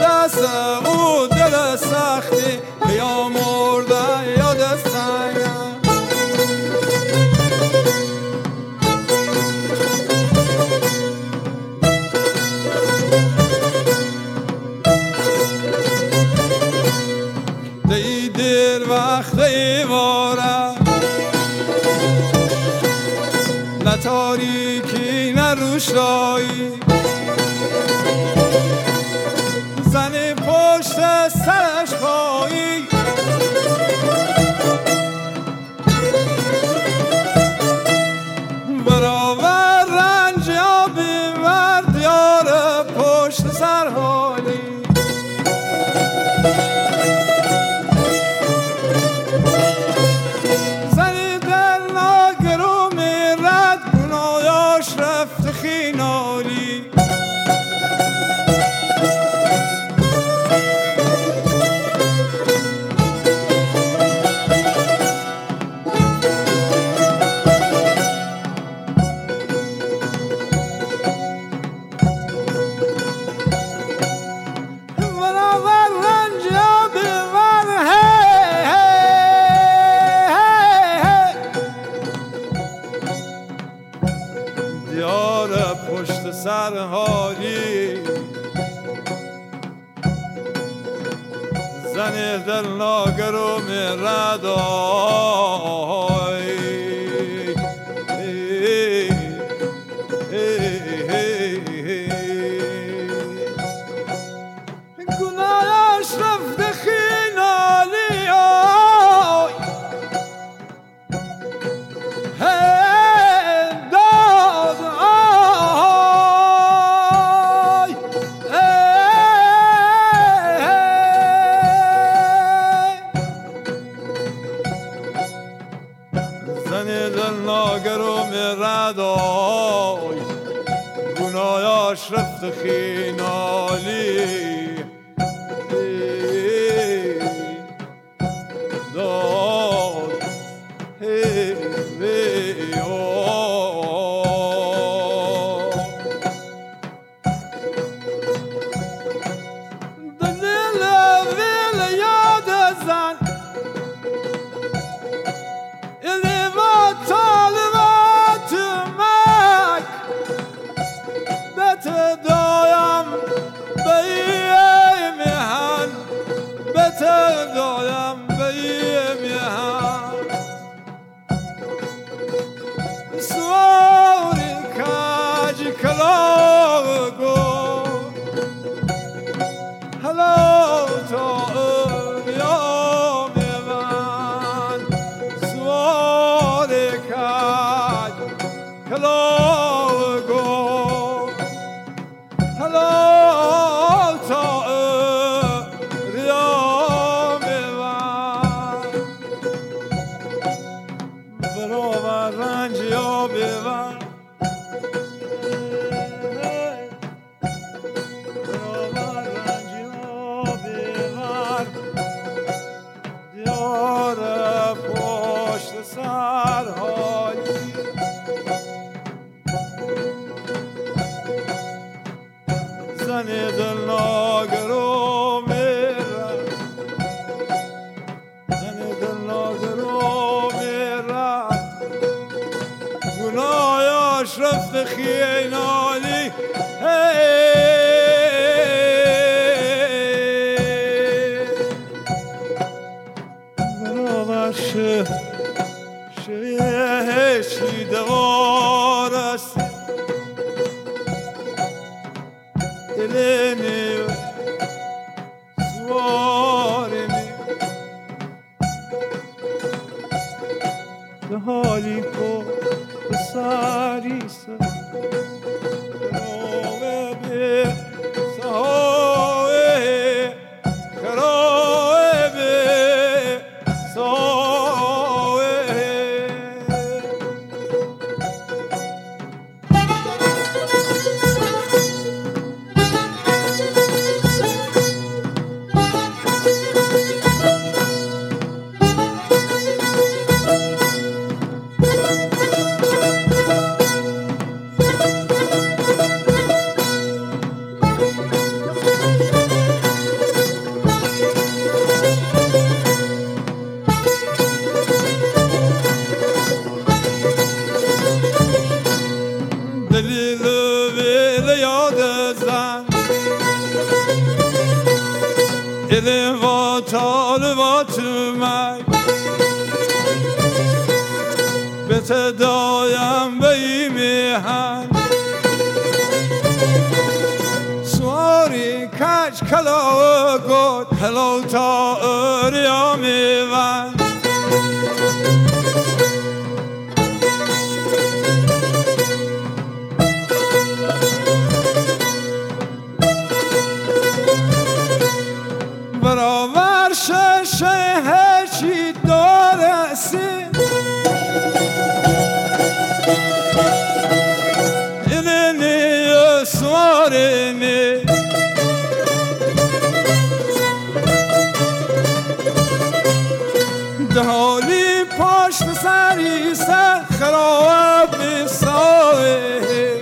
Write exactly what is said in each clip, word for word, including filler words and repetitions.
دست او دل سختی یا مرده یاد سنگم دی دیر وقتی واره نه تاریکی نه روشنایی زنی پشت سرش پایی برابر رنج یا بیور دیار پشت سر حالی زنی دل ناگرو میرد گناهاش رفت خینالی دیار پشت سر حالی زن دل ناگر و میرد آی گناهش رفت خینالی آی زن دل ناگر و میردای گناهاش رفت خینالی داد هی وی دل ویل یاد زن دایم به میهن بته دایم به میهن سواری کاج کلاغ گو هلا تا بیام من سواری کاج کلاغ گو هلا تا ریام من برابر رنج یا بیور برابر رنج یا بیور دیار پشت سر حالی زن دل ناگر و میرد زن دل ناگر و میرد گناهاش رفت خینالی برابر شه شه شیده وارست eleni suaremi de hali ko sarisa Elim var talı var tümek Bete dayan beyimi han Suari kaç kalağı god Hello ta örüyami van برابر ششه هرچی دارسی اینی اسوارینی دهالی پشت سری سر خراب بساوه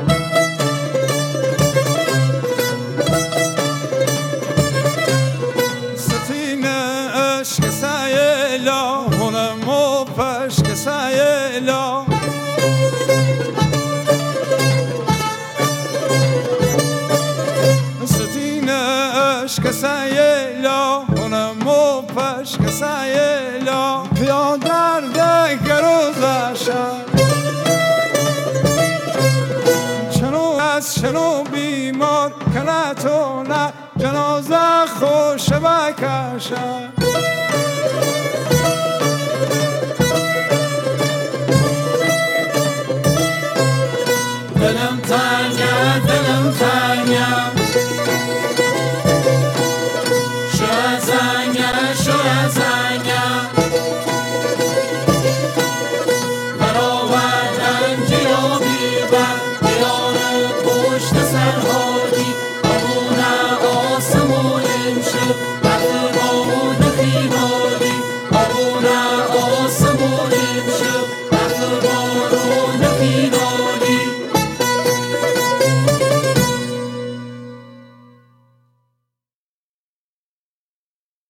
Aşk sayela, ona mo aşk sayela. Satine aşk sayela, ona mo aşk sayela. Piyadar de garozaşa. Çano az çano bimar kanatona جنازه خوش بکشه دلم تنگه دلم تنگه شو زنگه شو زنگه برآوردن جیابی بر